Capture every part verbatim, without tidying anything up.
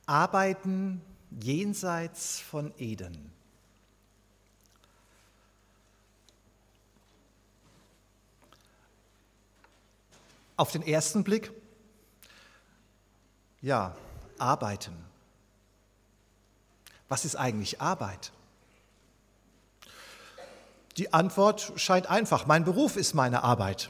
Arbeiten jenseits von Eden. Auf den ersten Blick, ja, arbeiten. Was ist eigentlich Arbeit? Die Antwort scheint einfach. Mein Beruf ist meine Arbeit.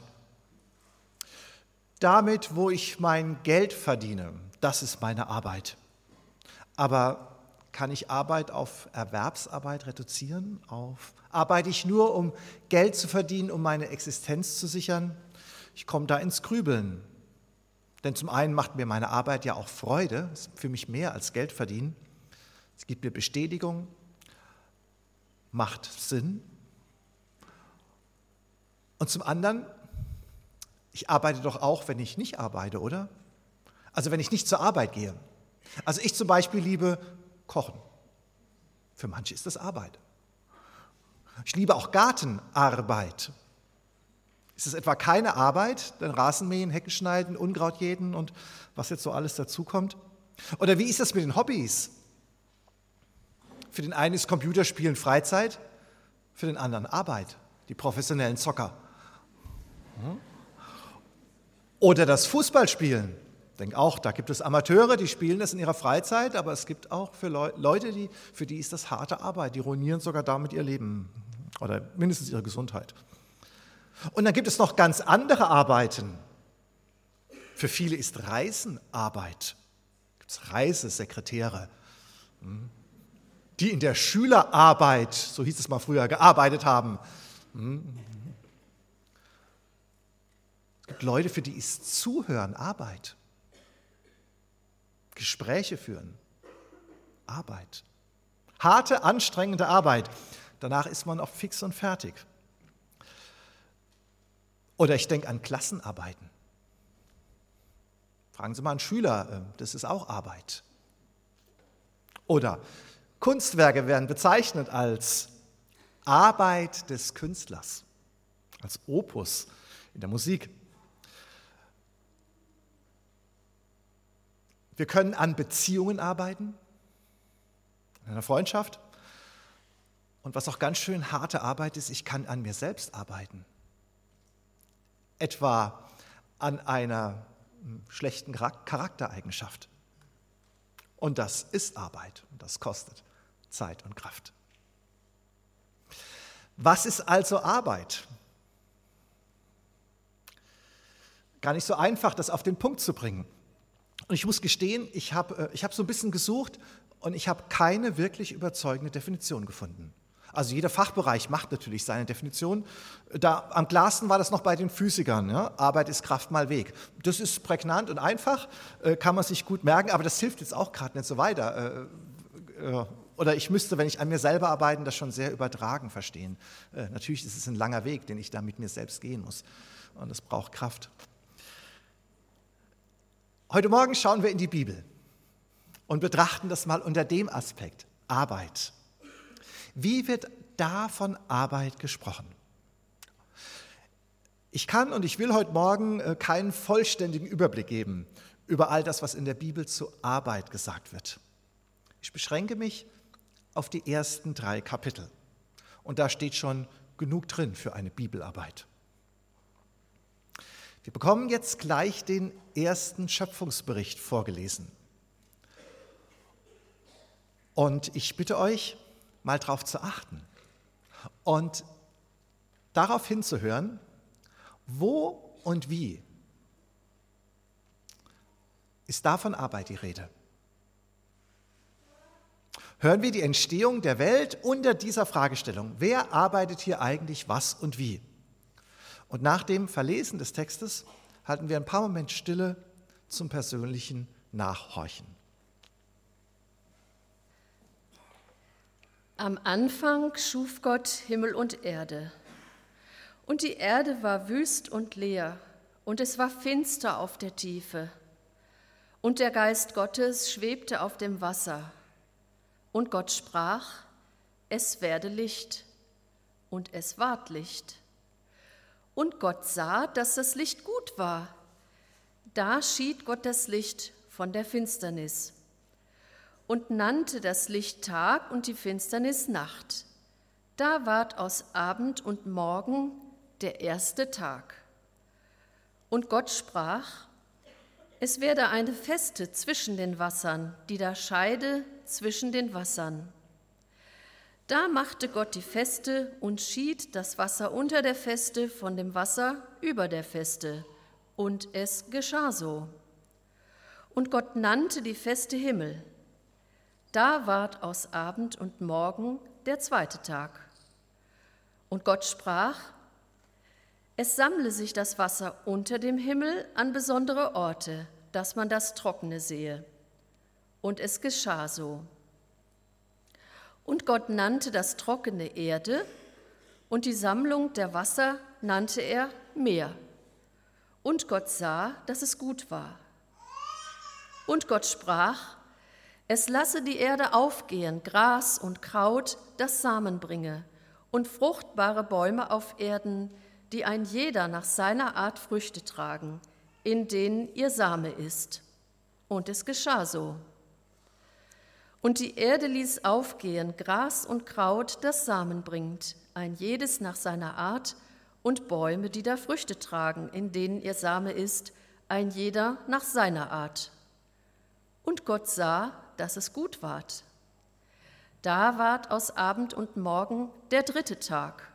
Damit, wo ich mein Geld verdiene, das ist meine Arbeit. Aber kann ich Arbeit auf Erwerbsarbeit reduzieren? Auf arbeite ich nur, um Geld zu verdienen, um meine Existenz zu sichern? Ich komme da ins Grübeln. Denn zum einen macht mir meine Arbeit ja auch Freude, ist für mich mehr als Geld verdienen. Es gibt mir Bestätigung, macht Sinn. Und zum anderen, ich arbeite doch auch, wenn ich nicht arbeite, oder? Also wenn ich nicht zur Arbeit gehe. Also ich zum Beispiel liebe Kochen. Für manche ist das Arbeit. Ich liebe auch Gartenarbeit. Ist es etwa keine Arbeit, denn Rasenmähen, Hecken schneiden, Unkraut jäten und was jetzt so alles dazukommt? Oder wie ist das mit den Hobbys? Für den einen ist Computerspielen Freizeit, für den anderen Arbeit, die professionellen Zocker. Oder das Fußballspielen. Ich denke auch, da gibt es Amateure, die spielen das in ihrer Freizeit, aber es gibt auch für Leute, die, für die ist das harte Arbeit. Die ruinieren sogar damit ihr Leben oder mindestens ihre Gesundheit. Und dann gibt es noch ganz andere Arbeiten. Für viele ist Reisen Arbeit. Es gibt Reisesekretäre, die in der Schülerarbeit, so hieß es mal früher, gearbeitet haben. Es gibt Leute, für die ist Zuhören Arbeit. Gespräche führen, Arbeit. Harte, anstrengende Arbeit. Danach ist man oft fix und fertig. Oder ich denke an Klassenarbeiten. Fragen Sie mal einen Schüler, das ist auch Arbeit. Oder Kunstwerke werden bezeichnet als Arbeit des Künstlers, als Opus in der Musik. Wir können an Beziehungen arbeiten, in einer Freundschaft. Und was auch ganz schön harte Arbeit ist, ich kann an mir selbst arbeiten. Etwa an einer schlechten Charaktereigenschaft. Und das ist Arbeit und das kostet Zeit und Kraft. Was ist also Arbeit? Gar nicht so einfach, das auf den Punkt zu bringen. Und ich muss gestehen, ich habe ich hab so ein bisschen gesucht und ich habe keine wirklich überzeugende Definition gefunden. Also jeder Fachbereich macht natürlich seine Definition. Da, am klarsten war das noch bei den Physikern. Ja? Arbeit ist Kraft mal Weg. Das ist prägnant und einfach, äh, kann man sich gut merken, aber das hilft jetzt auch gerade nicht so weiter. Äh, äh, oder ich müsste, wenn ich an mir selber arbeite, das schon sehr übertragen verstehen. Äh, natürlich ist es ein langer Weg, den ich da mit mir selbst gehen muss. Und es braucht Kraft. Heute Morgen schauen wir in die Bibel und betrachten das mal unter dem Aspekt, Arbeit. Wie wird da von Arbeit gesprochen? Ich kann und ich will heute Morgen keinen vollständigen Überblick geben über all das, was in der Bibel zu Arbeit gesagt wird. Ich beschränke mich auf die ersten drei Kapitel. Und da steht schon genug drin für eine Bibelarbeit. Wir bekommen jetzt gleich den ersten Schöpfungsbericht vorgelesen. Und ich bitte euch, mal darauf zu achten und darauf hinzuhören, wo und wie ist da von Arbeit die Rede. Hören wir die Entstehung der Welt unter dieser Fragestellung. Wer arbeitet hier eigentlich was und wie? Und nach dem Verlesen des Textes halten wir ein paar Momente Stille zum persönlichen Nachhorchen. Am Anfang schuf Gott Himmel und Erde. Und die Erde war wüst und leer, und es war finster auf der Tiefe. Und der Geist Gottes schwebte auf dem Wasser. Und Gott sprach, es werde Licht. Und es ward Licht. Und Gott sah, dass das Licht gut war. Da schied Gott das Licht von der Finsternis. und nannte das Licht Tag und die Finsternis Nacht. Da ward aus Abend und Morgen der erste Tag. Und Gott sprach: Es werde eine Feste zwischen den Wassern, die da scheide zwischen den Wassern. Da machte Gott die Feste und schied das Wasser unter der Feste von dem Wasser über der Feste. Und es geschah so. Und Gott nannte die Feste Himmel. Da ward aus Abend und Morgen der zweite Tag. Und Gott sprach: Es sammle sich das Wasser unter dem Himmel an besondere Orte, dass man das Trockene sehe. Und es geschah so. Und Gott nannte das Trockene Erde, und die Sammlung der Wasser nannte er Meer. Und Gott sah, dass es gut war. Und Gott sprach: Es lasse die Erde aufgehen, Gras und Kraut, das Samen bringe, und fruchtbare Bäume auf Erden, die ein jeder nach seiner Art Früchte tragen, in denen ihr Same ist. Und es geschah so. Und die Erde ließ aufgehen Gras und Kraut, das Samen bringt, ein jedes nach seiner Art, und Bäume, die da Früchte tragen, in denen ihr Same ist, ein jeder nach seiner Art. Und Gott sah, dass es gut ward. Da ward aus Abend und Morgen der dritte Tag.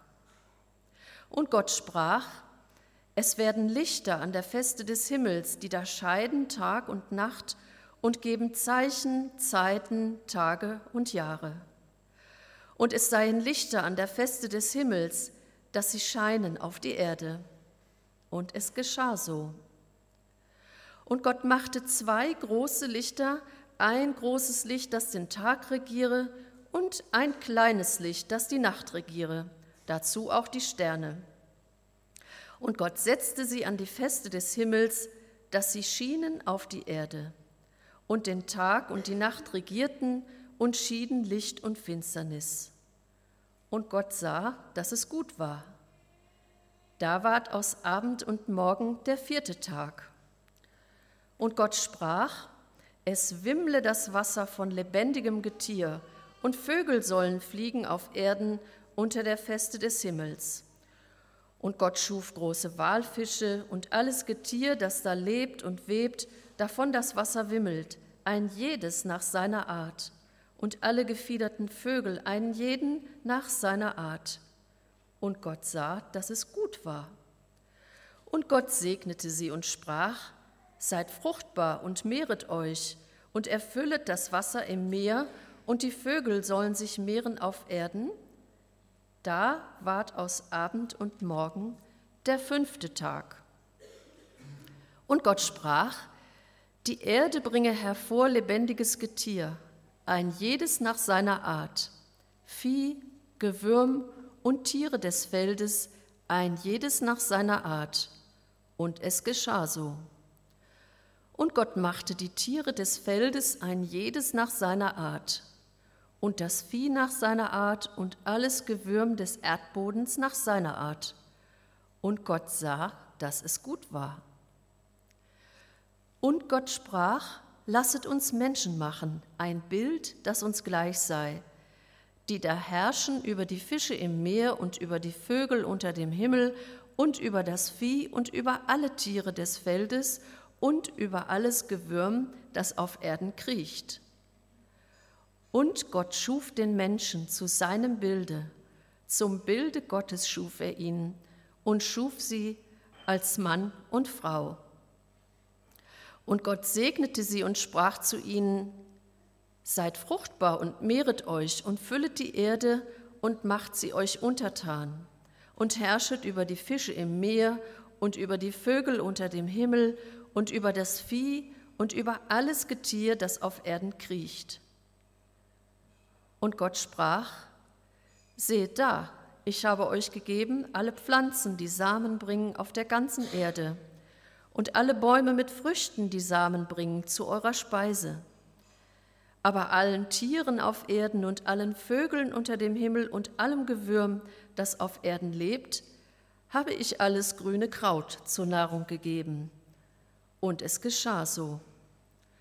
Und Gott sprach: Es werden Lichter an der Feste des Himmels, die da scheiden Tag und Nacht und geben Zeichen, Zeiten, Tage und Jahre. Und es seien Lichter an der Feste des Himmels, dass sie scheinen auf die Erde. Und es geschah so. Und Gott machte zwei große Lichter, ein großes Licht, das den Tag regiere, und ein kleines Licht, das die Nacht regiere, dazu auch die Sterne. Und Gott setzte sie an die Feste des Himmels, dass sie schienen auf die Erde. Und den Tag und die Nacht regierten und schieden Licht und Finsternis. Und Gott sah, dass es gut war. Da ward aus Abend und Morgen der vierte Tag. Und Gott sprach: Es wimmle das Wasser von lebendigem Getier, und Vögel sollen fliegen auf Erden unter der Feste des Himmels. Und Gott schuf große Walfische und alles Getier, das da lebt und webt, davon das Wasser wimmelt, ein jedes nach seiner Art, und alle gefiederten Vögel, einen jeden nach seiner Art. Und Gott sah, dass es gut war. Und Gott segnete sie und sprach: Seid fruchtbar und mehret euch, und erfüllet das Wasser im Meer, und die Vögel sollen sich mehren auf Erden. Da ward aus Abend und Morgen der fünfte Tag. Und Gott sprach: Die Erde bringe hervor lebendiges Getier, ein jedes nach seiner Art, Vieh, Gewürm und Tiere des Feldes, ein jedes nach seiner Art. Und es geschah so. Und Gott machte die Tiere des Feldes, ein jedes nach seiner Art, und das Vieh nach seiner Art und alles Gewürm des Erdbodens nach seiner Art. Und Gott sah, dass es gut war. Und Gott sprach: Lasset uns Menschen machen, ein Bild, das uns gleich sei, die da herrschen über die Fische im Meer und über die Vögel unter dem Himmel und über das Vieh und über alle Tiere des Feldes und über alles Gewürm, das auf Erden kriecht. Und Gott schuf den Menschen zu seinem Bilde, zum Bilde Gottes schuf er ihn und schuf sie als Mann und Frau. Und Gott segnete sie und sprach zu ihnen: Seid fruchtbar und mehret euch und füllet die Erde und macht sie euch untertan und herrschet über die Fische im Meer und über die Vögel unter dem Himmel und über das Vieh und über alles Getier, das auf Erden kriecht. Und Gott sprach: Seht da, ich habe euch gegeben alle Pflanzen, die Samen bringen auf der ganzen Erde, und alle Bäume mit Früchten, die Samen bringen, zu eurer Speise. Aber allen Tieren auf Erden und allen Vögeln unter dem Himmel und allem Gewürm, das auf Erden lebt, habe ich alles grüne Kraut zur Nahrung gegeben. Und es geschah so.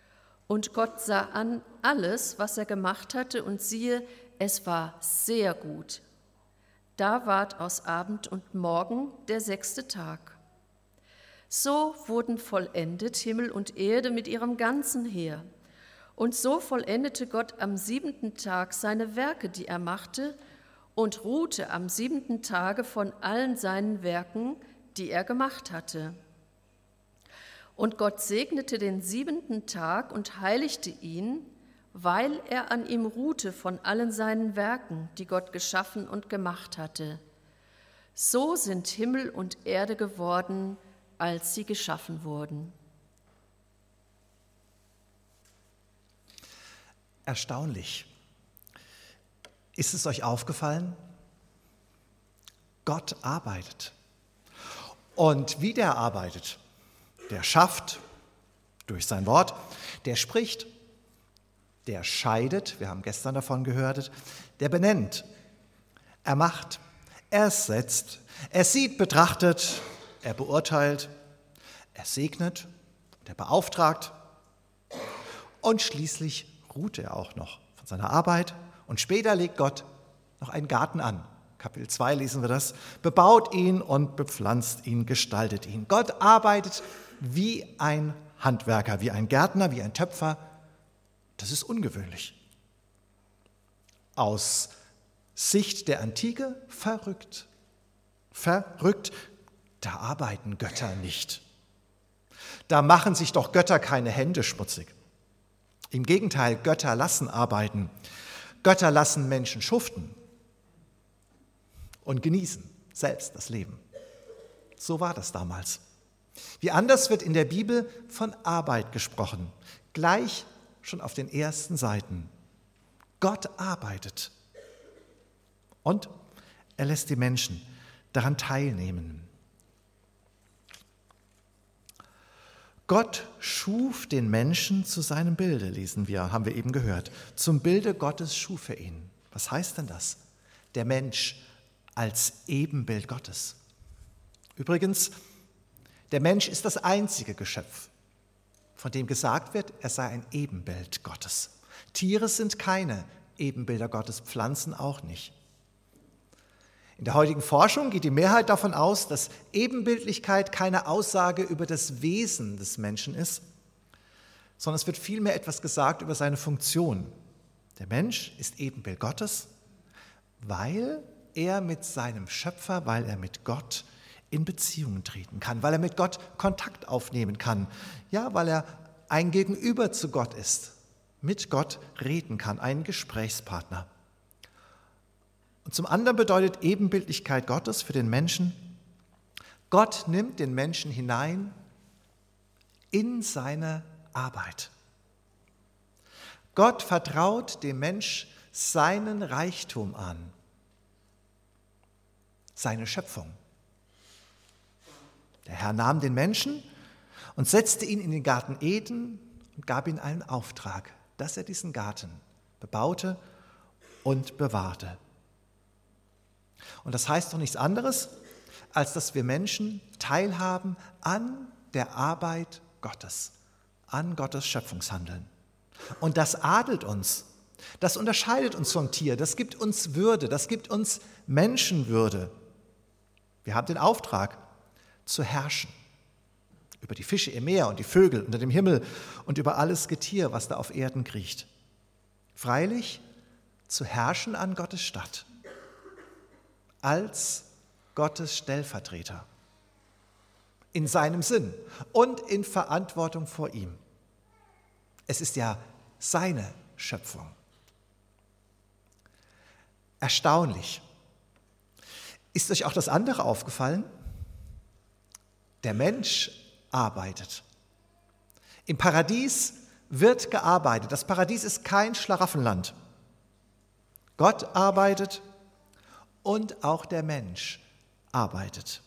Und Gott sah an alles, was er gemacht hatte, und siehe, es war sehr gut. Da ward aus Abend und Morgen der sechste Tag. So wurden vollendet Himmel und Erde mit ihrem ganzen Heer. Und so vollendete Gott am siebenten Tag seine Werke, die er machte, und ruhte am siebenten Tage von allen seinen Werken, die er gemacht hatte. Und Gott segnete den siebenten Tag und heiligte ihn, weil er an ihm ruhte von allen seinen Werken, die Gott geschaffen und gemacht hatte. So sind Himmel und Erde geworden, als sie geschaffen wurden. Erstaunlich. Ist es euch aufgefallen? Gott arbeitet. Und wie der arbeitet, der schafft durch sein Wort, der spricht, der scheidet, wir haben gestern davon gehört, der benennt, er macht, er setzt, er sieht, betrachtet, er beurteilt, er segnet, er beauftragt und schließlich ruht er auch noch von seiner Arbeit und später legt Gott noch einen Garten an. Kapitel zwei lesen wir das, bebaut ihn und bepflanzt ihn, gestaltet ihn. Gott arbeitet wie ein Handwerker, wie ein Gärtner, wie ein Töpfer. Das ist ungewöhnlich. Aus Sicht der Antike verrückt. Verrückt, da arbeiten Götter nicht. Da machen sich doch Götter keine Hände schmutzig. Im Gegenteil, Götter lassen arbeiten. Götter lassen Menschen schuften und genießen selbst das Leben. So war das damals. Wie anders wird in der Bibel von Arbeit gesprochen, gleich schon auf den ersten Seiten. Gott arbeitet und er lässt die Menschen daran teilnehmen. Gott schuf den Menschen zu seinem Bilde, lesen wir, haben wir eben gehört. Zum Bilde Gottes schuf er ihn. Was heißt denn das? Der Mensch als Ebenbild Gottes. Übrigens, der Mensch ist das einzige Geschöpf, von dem gesagt wird, er sei ein Ebenbild Gottes. Tiere sind keine Ebenbilder Gottes, Pflanzen auch nicht. In der heutigen Forschung geht die Mehrheit davon aus, dass Ebenbildlichkeit keine Aussage über das Wesen des Menschen ist, sondern es wird vielmehr etwas gesagt über seine Funktion. Der Mensch ist Ebenbild Gottes, weil er mit seinem Schöpfer, weil er mit Gott in Beziehungen treten kann, weil er mit Gott Kontakt aufnehmen kann, ja, weil er ein Gegenüber zu Gott ist, mit Gott reden kann, ein Gesprächspartner. Und zum anderen bedeutet Ebenbildlichkeit Gottes für den Menschen, Gott nimmt den Menschen hinein in seine Arbeit. Gott vertraut dem Mensch seinen Reichtum an, seine Schöpfung. Der Herr nahm den Menschen und setzte ihn in den Garten Eden und gab ihm einen Auftrag, dass er diesen Garten bebaute und bewahrte. Und das heißt doch nichts anderes, als dass wir Menschen teilhaben an der Arbeit Gottes, an Gottes Schöpfungshandeln. Und das adelt uns, das unterscheidet uns vom Tier, das gibt uns Würde, das gibt uns Menschenwürde. Wir haben den Auftrag, zu herrschen über die Fische im Meer und die Vögel unter dem Himmel und über alles Getier, was da auf Erden kriecht. Freilich zu herrschen an Gottes Statt, als Gottes Stellvertreter, in seinem Sinn und in Verantwortung vor ihm. Es ist ja seine Schöpfung. Erstaunlich. Ist euch auch das andere aufgefallen? Der Mensch arbeitet. Im Paradies wird gearbeitet. Das Paradies ist kein Schlaraffenland. Gott arbeitet und auch der Mensch arbeitet.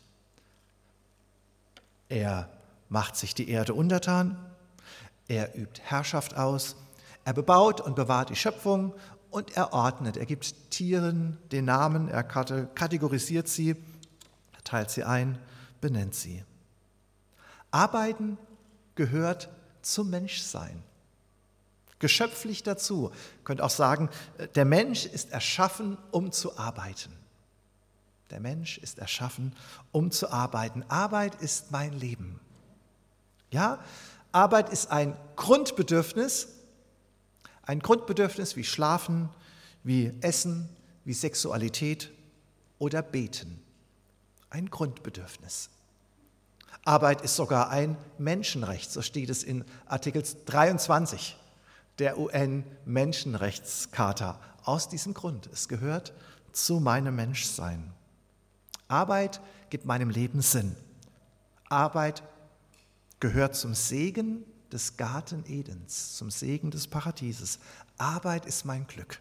Er macht sich die Erde untertan, er übt Herrschaft aus, er bebaut und bewahrt die Schöpfung und er ordnet, er gibt Tieren den Namen, er kategorisiert sie, er teilt sie ein, benennt sie. Arbeiten gehört zum Menschsein. geschöpflich dazu. Ihr könnt auch sagen, der Mensch ist erschaffen, um zu arbeiten. Der Mensch ist erschaffen, um zu arbeiten. Arbeit ist mein Leben. Ja, Arbeit ist ein Grundbedürfnis, ein Grundbedürfnis wie Schlafen, wie Essen, wie Sexualität oder Beten. Ein Grundbedürfnis. Arbeit ist sogar ein Menschenrecht, so steht es in Artikel dreiundzwanzig der U N-Menschenrechtscharta. Aus diesem Grund, es gehört zu meinem Menschsein. Arbeit gibt meinem Leben Sinn. Arbeit gehört zum Segen des Garten Edens, zum Segen des Paradieses. Arbeit ist mein Glück.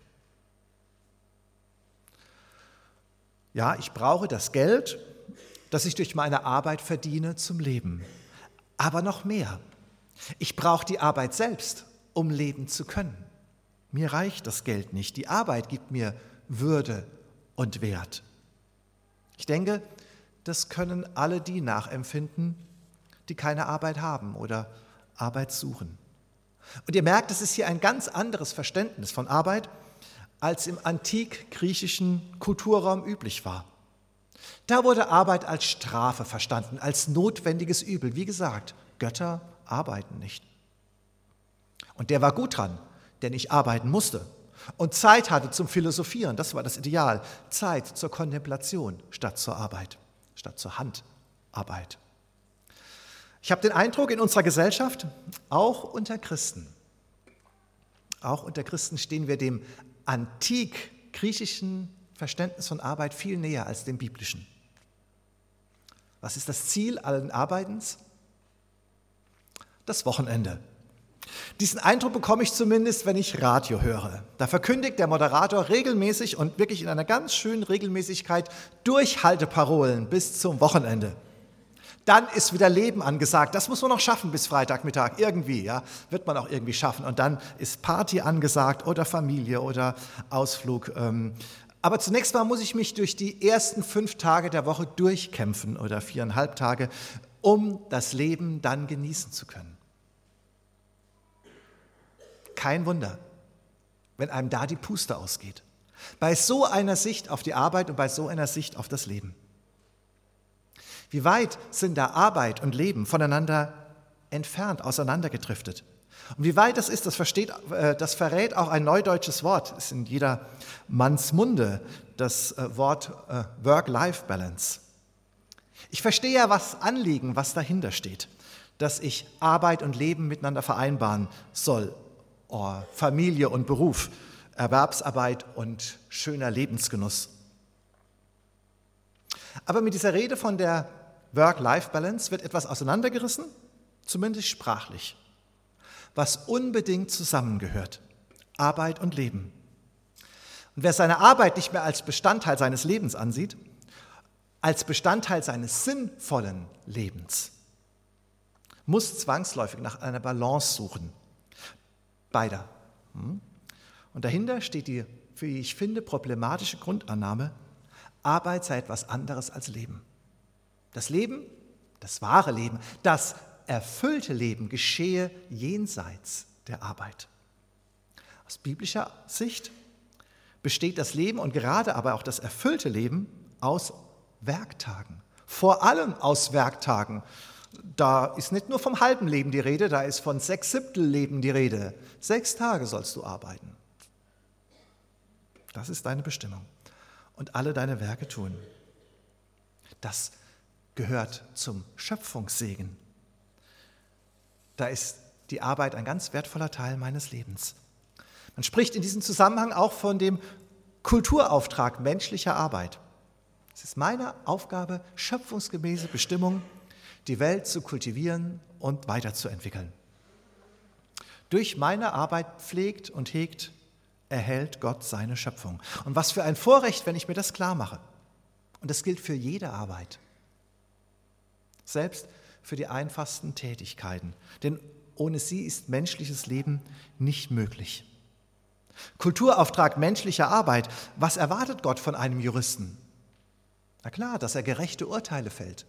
Ja, ich brauche das Geld, das ich durch meine Arbeit verdiene, zum Leben. Aber noch mehr. Ich brauche die Arbeit selbst, um leben zu können. Mir reicht das Geld nicht. Die Arbeit gibt mir Würde und Wert. Ich denke, das können alle die nachempfinden, die keine Arbeit haben oder Arbeit suchen. Und ihr merkt, es ist hier ein ganz anderes Verständnis von Arbeit, als im antik-griechischen Kulturraum üblich war. Da wurde Arbeit als Strafe verstanden, als notwendiges Übel. Wie gesagt, Götter arbeiten nicht. Und der war gut dran, der nicht arbeiten musste und Zeit hatte zum Philosophieren. Das war das Ideal. Zeit zur Kontemplation statt zur Arbeit, statt zur Handarbeit. Ich habe den Eindruck, in unserer Gesellschaft, auch unter Christen, auch unter Christen stehen wir dem antik-griechischen Verständnis von Arbeit viel näher als dem biblischen. Was ist das Ziel allen Arbeitens? Das Wochenende. Diesen Eindruck bekomme ich zumindest, wenn ich Radio höre. Da verkündigt der Moderator regelmäßig und wirklich in einer ganz schönen Regelmäßigkeit Durchhalteparolen bis zum Wochenende. Dann ist wieder Leben angesagt. Das muss man noch schaffen bis Freitagmittag. Irgendwie, ja, wird man auch irgendwie schaffen. Und dann ist Party angesagt oder Familie oder Ausflug. Aber zunächst mal muss ich mich durch die ersten fünf Tage der Woche durchkämpfen oder viereinhalb Tage, um das Leben dann genießen zu können. Kein Wunder, wenn einem da die Puste ausgeht. Bei so einer Sicht auf die Arbeit und bei so einer Sicht auf das Leben. Wie weit sind da Arbeit und Leben voneinander entfernt, auseinandergedriftet? Und wie weit das ist, das, versteht, das verrät auch ein neudeutsches Wort. Es ist in jeder Manns Munde, das Wort Work-Life-Balance. Ich verstehe ja, was Anliegen, was dahinter steht, dass ich Arbeit und Leben miteinander vereinbaren soll. Oh, Familie und Beruf, Erwerbsarbeit und schöner Lebensgenuss. Aber mit dieser Rede von der Work-Life-Balance wird etwas auseinandergerissen, zumindest sprachlich, was unbedingt zusammengehört, Arbeit und Leben. Und wer seine Arbeit nicht mehr als Bestandteil seines Lebens ansieht, als Bestandteil seines sinnvollen Lebens, muss zwangsläufig nach einer Balance suchen. Beider. Und dahinter steht die, wie ich finde, problematische Grundannahme, Arbeit sei etwas anderes als Leben. Das Leben, das wahre Leben, das erfüllte Leben geschehe jenseits der Arbeit. Aus biblischer Sicht besteht das Leben und gerade aber auch das erfüllte Leben aus Werktagen. Vor allem aus Werktagen. Da ist nicht nur vom halben Leben die Rede, da ist von sechs Siebtel Leben die Rede. Sechs Tage sollst du arbeiten. Das ist deine Bestimmung. Und alle deine Werke tun. Das gehört zum Schöpfungssegen. Da ist die Arbeit ein ganz wertvoller Teil meines Lebens. Man spricht in diesem Zusammenhang auch von dem Kulturauftrag menschlicher Arbeit. Es ist meine Aufgabe, schöpfungsgemäße Bestimmung, die Welt zu kultivieren und weiterzuentwickeln. Durch meine Arbeit pflegt und hegt, erhält Gott seine Schöpfung. Und was für ein Vorrecht, wenn ich mir das klar mache. Und das gilt für jede Arbeit. Selbst für die einfachsten Tätigkeiten. Denn ohne sie ist menschliches Leben nicht möglich. Kulturauftrag menschlicher Arbeit. Was erwartet Gott von einem Juristen? Na klar, dass er gerechte Urteile fällt.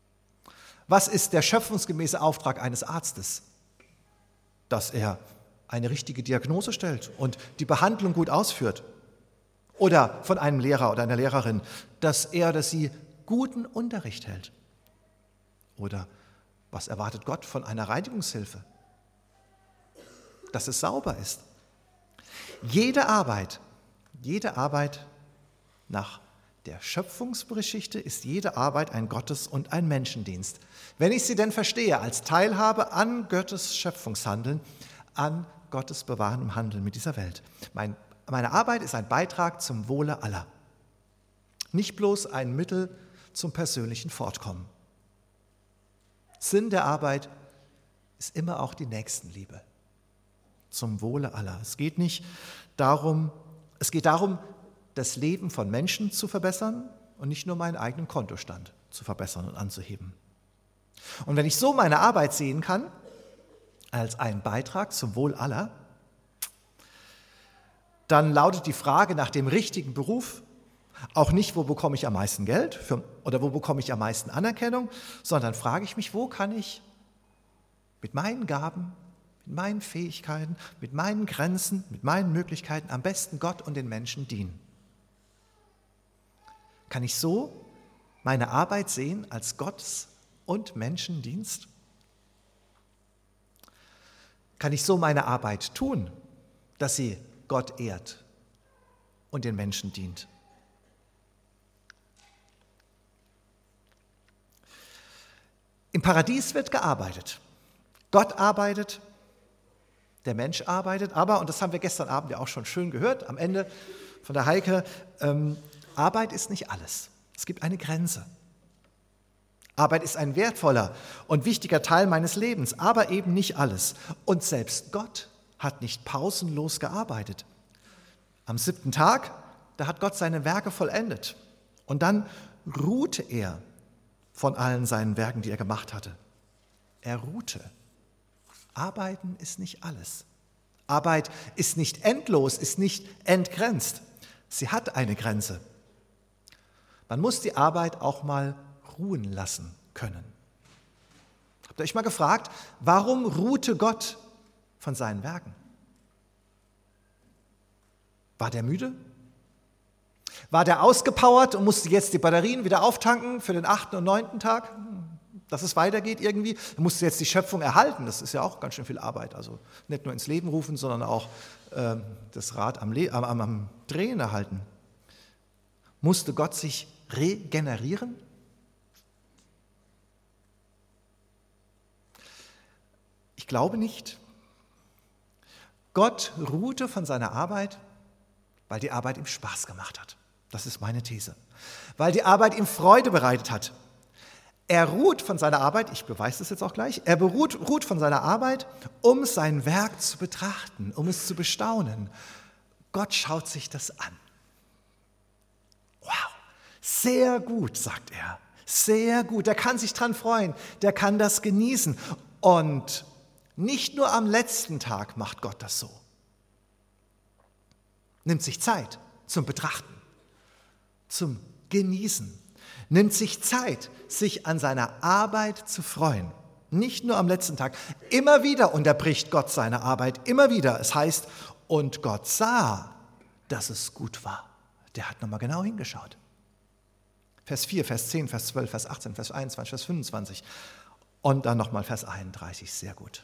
Was ist der schöpfungsgemäße Auftrag eines Arztes? Dass er eine richtige Diagnose stellt und die Behandlung gut ausführt. Oder von einem Lehrer oder einer Lehrerin, dass er oder sie guten Unterricht hält. Oder was erwartet Gott von einer Reinigungshilfe? Dass es sauber ist. Jede Arbeit, jede Arbeit nach der Schöpfungsgeschichte ist jede Arbeit ein Gottes- und ein Menschendienst. Wenn ich sie denn verstehe, als Teilhabe an Gottes Schöpfungshandeln, an Gottes bewahrendem Handeln mit dieser Welt. Mein, meine Arbeit ist ein Beitrag zum Wohle aller. Nicht bloß ein Mittel zum persönlichen Fortkommen. Sinn der Arbeit ist immer auch die Nächstenliebe. Zum Wohle aller. Es geht nicht darum, es geht darum, das Leben von Menschen zu verbessern und nicht nur meinen eigenen Kontostand zu verbessern und anzuheben. Und wenn ich so meine Arbeit sehen kann, als einen Beitrag zum Wohl aller, dann lautet die Frage nach dem richtigen Beruf auch nicht, wo bekomme ich am meisten Geld für, oder wo bekomme ich am meisten Anerkennung, sondern frage ich mich, wo kann ich mit meinen Gaben, mit meinen Fähigkeiten, mit meinen Grenzen, mit meinen Möglichkeiten am besten Gott und den Menschen dienen. Kann ich so meine Arbeit sehen als Gottes- und Menschendienst? Kann ich so meine Arbeit tun, dass sie Gott ehrt und den Menschen dient? Im Paradies wird gearbeitet. Gott arbeitet, der Mensch arbeitet, aber, und das haben wir gestern Abend ja auch schon schön gehört, am Ende von der Heike, ähm, Arbeit ist nicht alles. Es gibt eine Grenze. Arbeit ist ein wertvoller und wichtiger Teil meines Lebens, aber eben nicht alles. Und selbst Gott hat nicht pausenlos gearbeitet. Am siebten Tag, da hat Gott seine Werke vollendet. Und dann ruhte er von allen seinen Werken, die er gemacht hatte. Er ruhte. Arbeiten ist nicht alles. Arbeit ist nicht endlos, ist nicht entgrenzt. Sie hat eine Grenze. Man muss die Arbeit auch mal ruhen lassen können. Habt ihr euch mal gefragt, warum ruhte Gott von seinen Werken? War der müde? War der ausgepowert und musste jetzt die Batterien wieder auftanken für den achten und neunten Tag, dass es weitergeht irgendwie? Er musste jetzt die Schöpfung erhalten, das ist ja auch ganz schön viel Arbeit. Also nicht nur ins Leben rufen, sondern auch äh, das Rad am, Le- am, am Drehen erhalten. Musste Gott sich regenerieren? Ich glaube nicht. Gott ruhte von seiner Arbeit, weil die Arbeit ihm Spaß gemacht hat. Das ist meine These. Weil die Arbeit ihm Freude bereitet hat. Er ruht von seiner Arbeit, ich beweise das jetzt auch gleich, er beruht, ruht von seiner Arbeit, um sein Werk zu betrachten, um es zu bestaunen. Gott schaut sich das an. Wow, sehr gut, sagt er, sehr gut. Der kann sich dran freuen, der kann das genießen. Und nicht nur am letzten Tag macht Gott das so. Nimmt sich Zeit zum Betrachten, zum Genießen. Nimmt sich Zeit, sich an seiner Arbeit zu freuen. Nicht nur am letzten Tag. Immer wieder unterbricht Gott seine Arbeit. Immer wieder. Es heißt, und Gott sah, dass es gut war. Der hat nochmal genau hingeschaut. Vers vier, Vers zehn, Vers zwölf, Vers achtzehn, Vers einundzwanzig, Vers fünfundzwanzig. Und dann nochmal Vers einunddreißig. Sehr gut.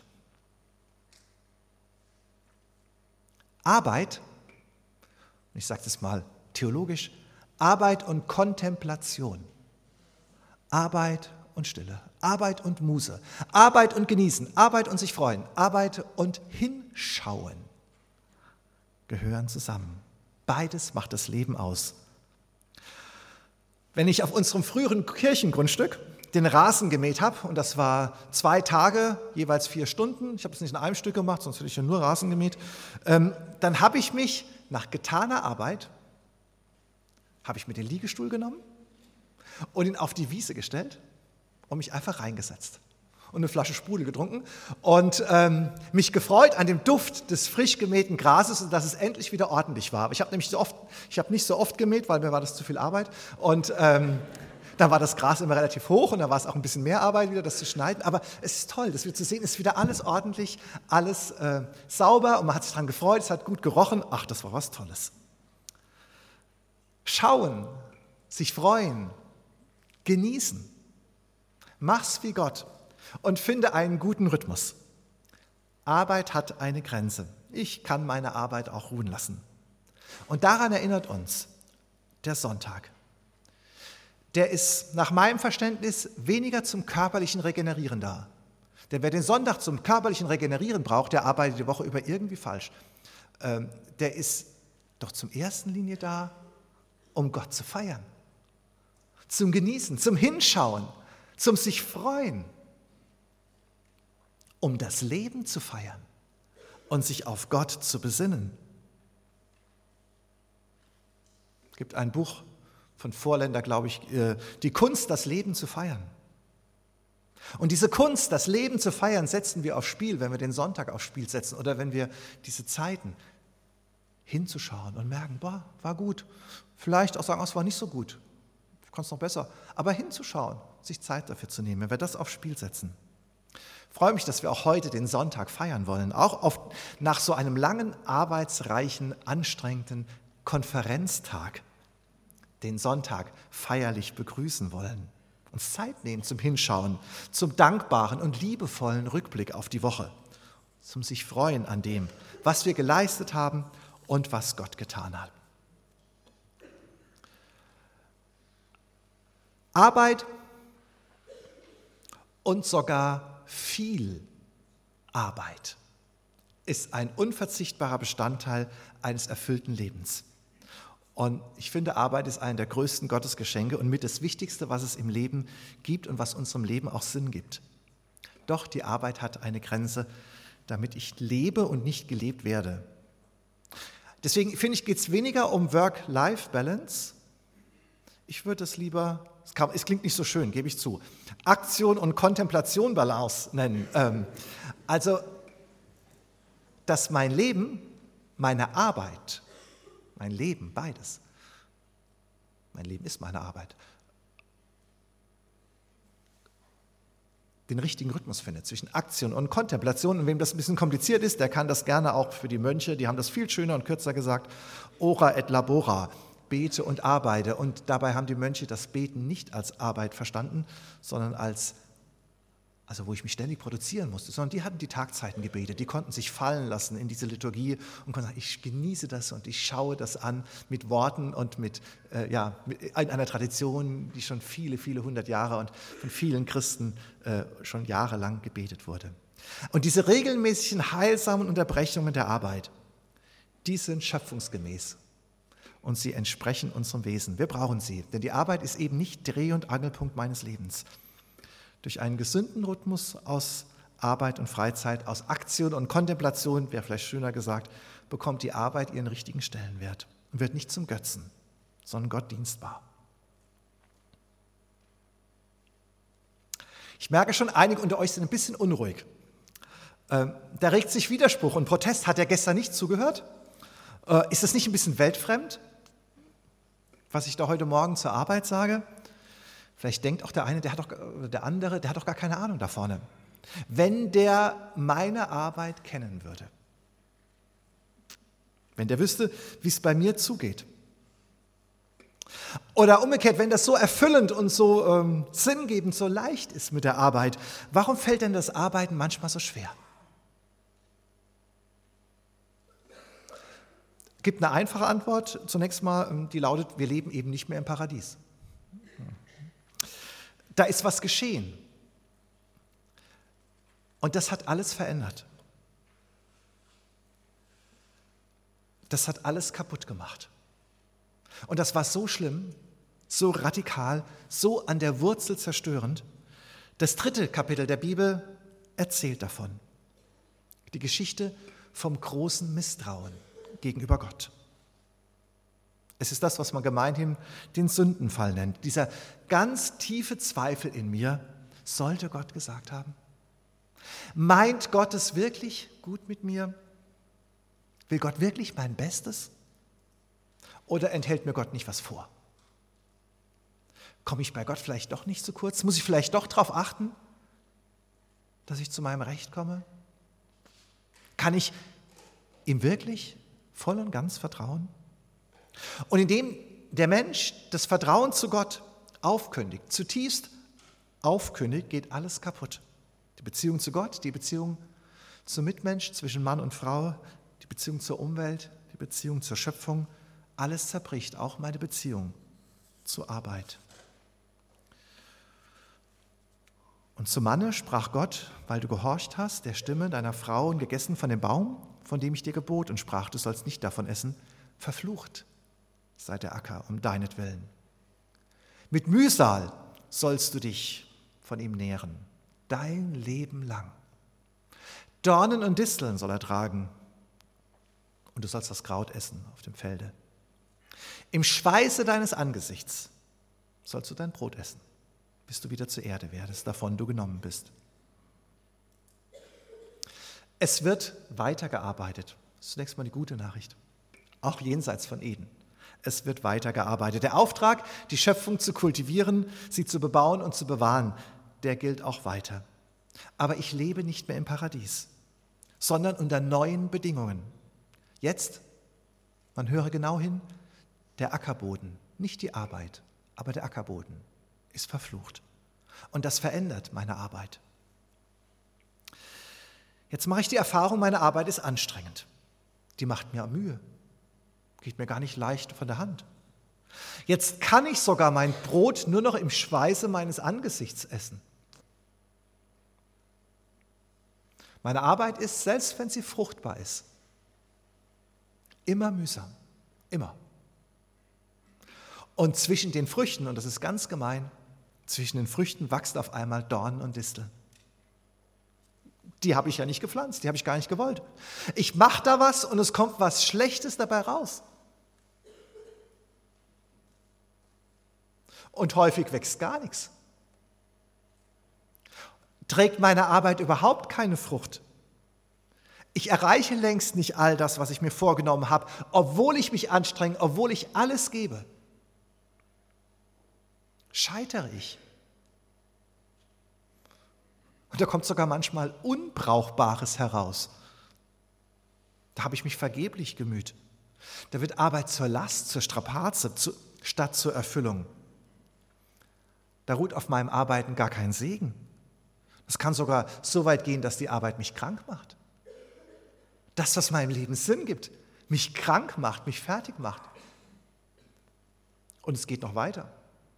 Arbeit, ich sage das mal theologisch, Arbeit und Kontemplation, Arbeit und Stille, Arbeit und Muße, Arbeit und Genießen, Arbeit und sich freuen, Arbeit und Hinschauen gehören zusammen. Beides macht das Leben aus. Wenn ich auf unserem früheren Kirchengrundstück den Rasen gemäht habe, und das war zwei Tage, jeweils vier Stunden, ich habe es nicht in einem Stück gemacht, sonst hätte ich ja nur Rasen gemäht, ähm, dann habe ich mich nach getaner Arbeit, habe ich mir den Liegestuhl genommen und ihn auf die Wiese gestellt und mich einfach reingesetzt und eine Flasche Sprudel getrunken und ähm, mich gefreut an dem Duft des frisch gemähten Grases und dass es endlich wieder ordentlich war. Aber ich habe nämlich so oft, ich habe nicht so oft gemäht, weil mir war das zu viel Arbeit und ähm, Da war das Gras immer relativ hoch und da war es auch ein bisschen mehr Arbeit, wieder das zu schneiden. Aber es ist toll, das wieder zu sehen, es ist wieder alles ordentlich, alles äh, sauber und man hat sich daran gefreut, es hat gut gerochen. Ach, das war was Tolles. Schauen, sich freuen, genießen. Mach's wie Gott und finde einen guten Rhythmus. Arbeit hat eine Grenze. Ich kann meine Arbeit auch ruhen lassen. Und daran erinnert uns der Sonntag. Der ist nach meinem Verständnis weniger zum körperlichen Regenerieren da. Denn wer den Sonntag zum körperlichen Regenerieren braucht, der arbeitet die Woche über irgendwie falsch. Ähm, der ist doch zum ersten Linie da, um Gott zu feiern, zum Genießen, zum Hinschauen, zum sich freuen, um das Leben zu feiern und sich auf Gott zu besinnen. Es gibt ein Buch von Vorländer, glaube ich, die Kunst, das Leben zu feiern. Und diese Kunst, das Leben zu feiern, setzen wir aufs Spiel, wenn wir den Sonntag aufs Spiel setzen oder wenn wir diese Zeiten hinzuschauen und merken, boah, war gut. Vielleicht auch sagen, oh, es war nicht so gut, ich konnte es noch besser. Aber hinzuschauen, sich Zeit dafür zu nehmen, wenn wir das aufs Spiel setzen. Ich freue mich, dass wir auch heute den Sonntag feiern wollen, auch auf, nach so einem langen, arbeitsreichen, anstrengenden Konferenztag. Den Sonntag feierlich begrüßen wollen, uns Zeit nehmen zum Hinschauen, zum dankbaren und liebevollen Rückblick auf die Woche, zum sich freuen an dem, was wir geleistet haben und was Gott getan hat. Arbeit und sogar viel Arbeit ist ein unverzichtbarer Bestandteil eines erfüllten Lebens. Und ich finde, Arbeit ist einer der größten Gottesgeschenke und mit das Wichtigste, was es im Leben gibt und was unserem Leben auch Sinn gibt. Doch die Arbeit hat eine Grenze, damit ich lebe und nicht gelebt werde. Deswegen finde ich, geht es weniger um Work-Life-Balance. Ich würde es lieber, es, kann, es klingt nicht so schön, gebe ich zu, Aktion und Kontemplation Balance nennen. Ähm, also, dass mein Leben, meine Arbeit, mein Leben, beides. Mein Leben ist meine Arbeit. Den richtigen Rhythmus findet zwischen Aktion und Kontemplation. Und wem das ein bisschen kompliziert ist, der kann das gerne auch für die Mönche, die haben das viel schöner und kürzer gesagt, ora et labora, bete und arbeite. Und dabei haben die Mönche das Beten nicht als Arbeit verstanden, sondern als, also wo ich mich ständig produzieren musste, sondern die hatten die Tagzeiten gebetet, die konnten sich fallen lassen in diese Liturgie und konnten sagen, ich genieße das und ich schaue das an mit Worten und mit, äh, ja, mit einer Tradition, die schon viele, viele hundert Jahre und von vielen Christen äh, schon jahrelang gebetet wurde. Und diese regelmäßigen heilsamen Unterbrechungen der Arbeit, die sind schöpfungsgemäß und sie entsprechen unserem Wesen. Wir brauchen sie, denn die Arbeit ist eben nicht Dreh- und Angelpunkt meines Lebens. Durch einen gesunden Rhythmus aus Arbeit und Freizeit, aus Aktion und Kontemplation, wäre vielleicht schöner gesagt, bekommt die Arbeit ihren richtigen Stellenwert und wird nicht zum Götzen, sondern Gott dienstbar. Ich merke schon, einige unter euch sind ein bisschen unruhig. Ähm, da regt sich Widerspruch und Protest. Hat er gestern nicht zugehört? Äh, ist das nicht ein bisschen weltfremd, was ich da heute Morgen zur Arbeit sage? Vielleicht denkt auch der eine, der hat doch, der andere, der hat doch gar keine Ahnung da vorne. Wenn der meine Arbeit kennen würde, wenn der wüsste, wie es bei mir zugeht. Oder umgekehrt, wenn das so erfüllend und so ähm, sinngebend, so leicht ist mit der Arbeit, warum fällt denn das Arbeiten manchmal so schwer? Es gibt eine einfache Antwort, zunächst mal, die lautet, wir leben eben nicht mehr im Paradies. Da ist was geschehen. Und das hat alles verändert. Das hat alles kaputt gemacht. Und das war so schlimm, so radikal, so an der Wurzel zerstörend. Das dritte Kapitel der Bibel erzählt davon. Die Geschichte vom großen Misstrauen gegenüber Gott. Es ist das, was man gemeinhin den Sündenfall nennt. Dieser ganz tiefe Zweifel in mir, sollte Gott gesagt haben? Meint Gott es wirklich gut mit mir? Will Gott wirklich mein Bestes? Oder enthält mir Gott nicht was vor? Komme ich bei Gott vielleicht doch nicht zu kurz? Muss ich vielleicht doch darauf achten, dass ich zu meinem Recht komme? Kann ich ihm wirklich voll und ganz vertrauen? Und indem der Mensch das Vertrauen zu Gott aufkündigt, zutiefst aufkündigt, geht alles kaputt. Die Beziehung zu Gott, die Beziehung zum Mitmensch, zwischen Mann und Frau, die Beziehung zur Umwelt, die Beziehung zur Schöpfung, alles zerbricht, auch meine Beziehung zur Arbeit. Und zum Manne sprach Gott, weil du gehorcht hast der Stimme deiner Frau und gegessen von dem Baum, von dem ich dir gebot, und sprach, du sollst nicht davon essen, verflucht sei der Acker um deinetwillen. Mit Mühsal sollst du dich von ihm nähren, dein Leben lang. Dornen und Disteln soll er tragen, und du sollst das Kraut essen auf dem Felde. Im Schweiße deines Angesichts sollst du dein Brot essen, bis du wieder zur Erde werdest, davon du genommen bist. Es wird weitergearbeitet. Das ist zunächst mal eine gute Nachricht, auch jenseits von Eden. Es wird weitergearbeitet. Der Auftrag, die Schöpfung zu kultivieren, sie zu bebauen und zu bewahren, der gilt auch weiter. Aber ich lebe nicht mehr im Paradies, sondern unter neuen Bedingungen. Jetzt, man höre genau hin, der Ackerboden, nicht die Arbeit, aber der Ackerboden ist verflucht. Und das verändert meine Arbeit. Jetzt mache ich die Erfahrung, meine Arbeit ist anstrengend. Die macht mir Mühe. Geht mir gar nicht leicht von der Hand. Jetzt kann ich sogar mein Brot nur noch im Schweiße meines Angesichts essen. Meine Arbeit ist, selbst wenn sie fruchtbar ist, immer mühsam. Immer. Und zwischen den Früchten, und das ist ganz gemein, zwischen den Früchten wachsen auf einmal Dornen und Disteln. Die habe ich ja nicht gepflanzt, die habe ich gar nicht gewollt. Ich mache da was und es kommt was Schlechtes dabei raus. Und häufig wächst gar nichts. Trägt meine Arbeit überhaupt keine Frucht. Ich erreiche längst nicht all das, was ich mir vorgenommen habe, obwohl ich mich anstrenge, obwohl ich alles gebe. Scheitere ich. Und da kommt sogar manchmal Unbrauchbares heraus. Da habe ich mich vergeblich gemüht. Da wird Arbeit zur Last, zur Strapaze, zu, statt zur Erfüllung. Da ruht auf meinem Arbeiten gar kein Segen. Es kann sogar so weit gehen, dass die Arbeit mich krank macht. Das, was meinem Leben Sinn gibt, mich krank macht, mich fertig macht. Und es geht noch weiter.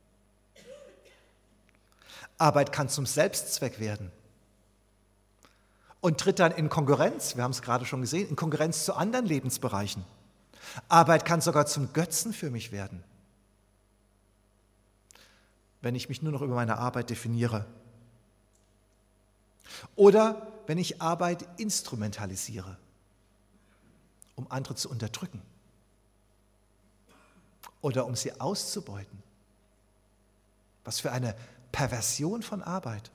Arbeit kann zum Selbstzweck werden und tritt dann in Konkurrenz, wir haben es gerade schon gesehen, in Konkurrenz zu anderen Lebensbereichen. Arbeit kann sogar zum Götzen für mich werden, wenn ich mich nur noch über meine Arbeit definiere. Oder wenn ich Arbeit instrumentalisiere, um andere zu unterdrücken oder um sie auszubeuten. Was für eine Perversion von Arbeit.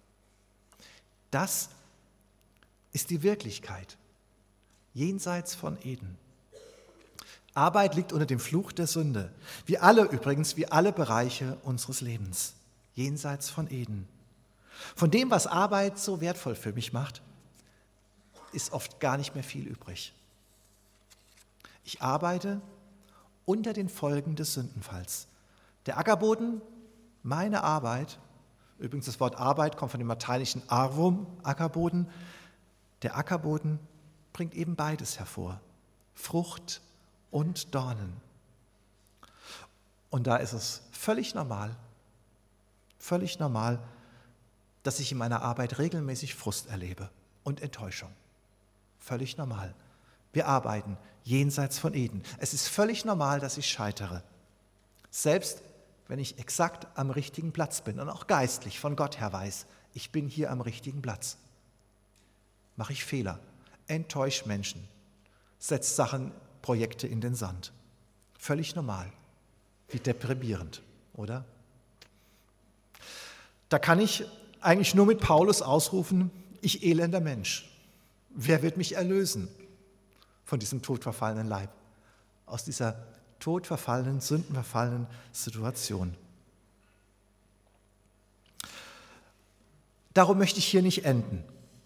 Das ist die Wirklichkeit, jenseits von Eden. Arbeit liegt unter dem Fluch der Sünde, wie alle übrigens, wie alle Bereiche unseres Lebens, jenseits von Eden. Von dem, was Arbeit so wertvoll für mich macht, ist oft gar nicht mehr viel übrig. Ich arbeite unter den Folgen des Sündenfalls. Der Ackerboden, meine Arbeit, übrigens das Wort Arbeit kommt von dem lateinischen Arvum, Ackerboden. Der Ackerboden bringt eben beides hervor, Frucht und Dornen. Und da ist es völlig normal, völlig normal, dass ich in meiner Arbeit regelmäßig Frust erlebe und Enttäuschung. Völlig normal. Wir arbeiten jenseits von Eden. Es ist völlig normal, dass ich scheitere. Selbst wenn ich exakt am richtigen Platz bin und auch geistlich von Gott her weiß, ich bin hier am richtigen Platz. Mache ich Fehler, enttäusche Menschen, setze Sachen, Projekte in den Sand. Völlig normal. Wie deprimierend, oder? Da kann ich eigentlich nur mit Paulus ausrufen, ich elender Mensch. Wer wird mich erlösen von diesem todverfallenen Leib? Aus dieser todverfallenen, sündenverfallenen Situation. Darum möchte ich hier nicht enden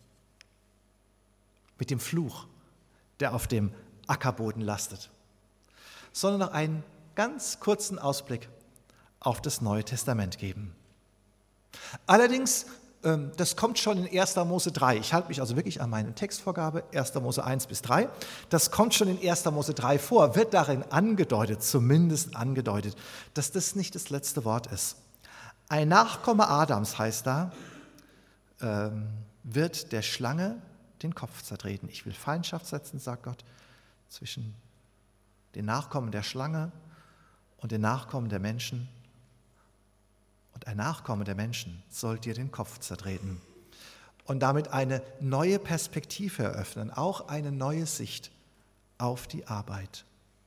mit dem Fluch, der auf dem Ackerboden lastet, sondern noch einen ganz kurzen Ausblick auf das Neue Testament geben. Allerdings, das kommt schon in erster Mose drei. Ich halte mich also wirklich an meine Textvorgabe, erster Mose eins bis drei. Das kommt schon in erster Mose drei vor, wird darin angedeutet, zumindest angedeutet, dass das nicht das letzte Wort ist. Ein Nachkomme Adams, heißt da, ähm, wird der Schlange den Kopf zertreten. Ich will Feindschaft setzen, sagt Gott, zwischen den Nachkommen der Schlange und den Nachkommen der Menschen. Und ein Nachkomme der Menschen soll dir den Kopf zertreten und damit eine neue Perspektive eröffnen, auch eine neue Sicht auf die Arbeit.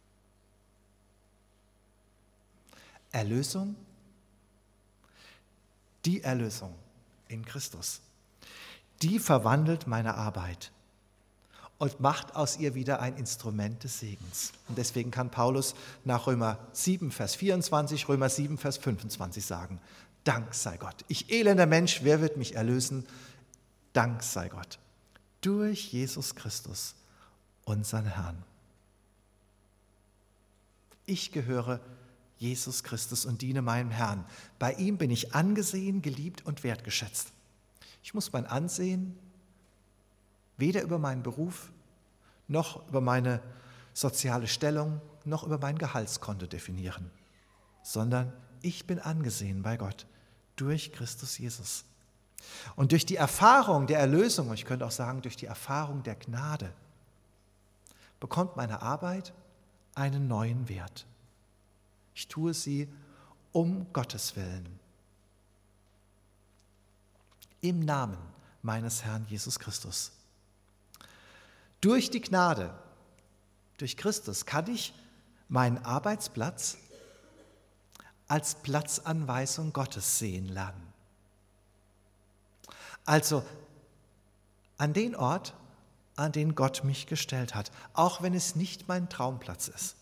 Erlösung, die Erlösung in Christus, die verwandelt meine Arbeit und macht aus ihr wieder ein Instrument des Segens. Und deswegen kann Paulus nach Römer sieben, Vers vierundzwanzig, Römer sieben, Vers fünfundzwanzig sagen, Dank sei Gott. Ich elender Mensch, wer wird mich erlösen? Dank sei Gott. Durch Jesus Christus, unseren Herrn. Ich gehöre Jesus Christus und diene meinem Herrn. Bei ihm bin ich angesehen, geliebt und wertgeschätzt. Ich muss mein Ansehen weder über meinen Beruf, noch über meine soziale Stellung, noch über mein Gehaltskonto definieren, sondern ich bin angesehen bei Gott durch Christus Jesus. Und durch die Erfahrung der Erlösung, ich könnte auch sagen, durch die Erfahrung der Gnade, bekommt meine Arbeit einen neuen Wert. Ich tue sie um Gottes Willen. Im Namen meines Herrn Jesus Christus. Durch die Gnade, durch Christus, kann ich meinen Arbeitsplatz als Platzanweisung Gottes sehen lernen. Also an den Ort, an den Gott mich gestellt hat, auch wenn es nicht mein Traumplatz ist.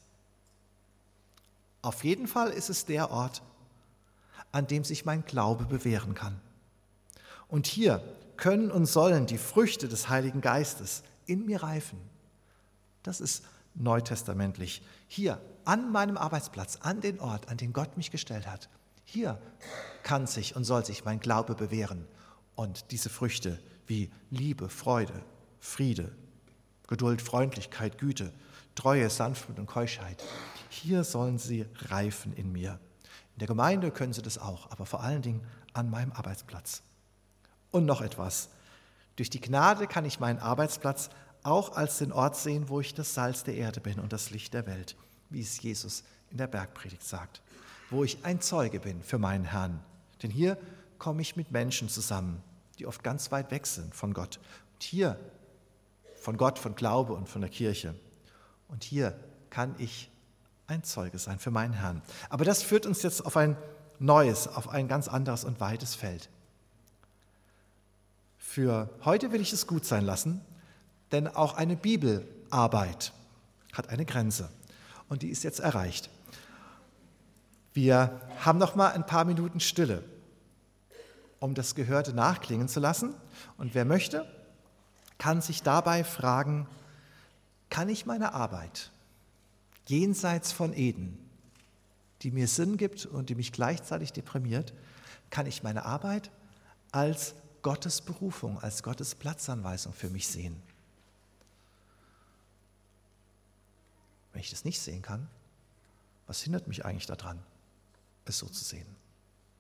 Auf jeden Fall ist es der Ort, an dem sich mein Glaube bewähren kann. Und hier können und sollen die Früchte des Heiligen Geistes in mir reifen. Das ist neutestamentlich. Hier an meinem Arbeitsplatz, an den Ort, an den Gott mich gestellt hat. Hier kann sich und soll sich mein Glaube bewähren und diese Früchte wie Liebe, Freude, Friede, Geduld, Freundlichkeit, Güte, Treue, Sanftmut und Keuschheit. Hier sollen sie reifen in mir. In der Gemeinde können sie das auch, aber vor allen Dingen an meinem Arbeitsplatz. Und noch etwas. Durch die Gnade kann ich meinen Arbeitsplatz auch als den Ort sehen, wo ich das Salz der Erde bin und das Licht der Welt, wie es Jesus in der Bergpredigt sagt, wo ich ein Zeuge bin für meinen Herrn. Denn hier komme ich mit Menschen zusammen, die oft ganz weit weg sind von Gott. Und hier von Gott, von Glaube und von der Kirche. Und hier kann ich ein Zeuge sein für meinen Herrn. Aber das führt uns jetzt auf ein neues, auf ein ganz anderes und weites Feld. Für heute will ich es gut sein lassen, denn auch eine Bibelarbeit hat eine Grenze und die ist jetzt erreicht. Wir haben noch mal ein paar Minuten Stille, um das Gehörte nachklingen zu lassen. Und wer möchte, kann sich dabei fragen, kann ich meine Arbeit jenseits von Eden, die mir Sinn gibt und die mich gleichzeitig deprimiert, kann ich meine Arbeit als Gottes Berufung, als Gottes Platzanweisung für mich sehen? Wenn ich das nicht sehen kann, was hindert mich eigentlich daran, es so zu sehen?